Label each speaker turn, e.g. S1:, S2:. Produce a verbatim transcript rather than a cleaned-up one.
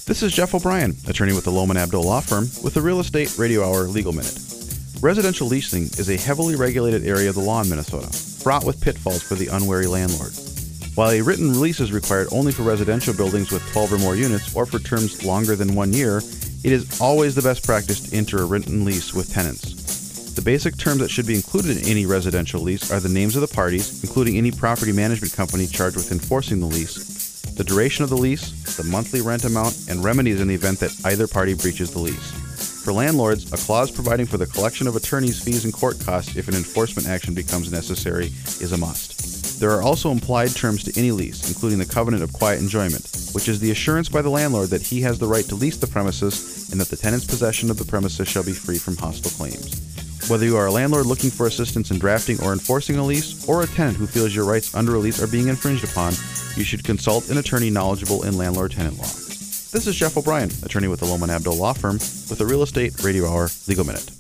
S1: This is Jeff O'Brien, attorney with the Lohman Abdul Law Firm, with the Real Estate Radio Hour Legal Minute. Residential leasing is a heavily regulated area of the law in Minnesota, fraught with pitfalls for the unwary landlord. While a written lease is required only for residential buildings with twelve or more units or for terms longer than one year, it is always the best practice to enter a written lease with tenants. The basic terms that should be included in any residential lease are the names of the parties, including any property management company charged with enforcing the lease, the duration of the lease, the monthly rent amount, and remedies in the event that either party breaches the lease. For landlords, a clause providing for the collection of attorney's fees and court costs if an enforcement action becomes necessary is a must. There are also implied terms to any lease, including the covenant of quiet enjoyment, which is the assurance by the landlord that he has the right to lease the premises and that the tenant's possession of the premises shall be free from hostile claims. Whether you are a landlord looking for assistance in drafting or enforcing a lease, or a tenant who feels your rights under a lease are being infringed upon, you should consult an attorney knowledgeable in landlord-tenant law. This is Jeff O'Brien, attorney with the Lohman Abdul Law Firm, with the Real Estate Radio Hour Legal Minute.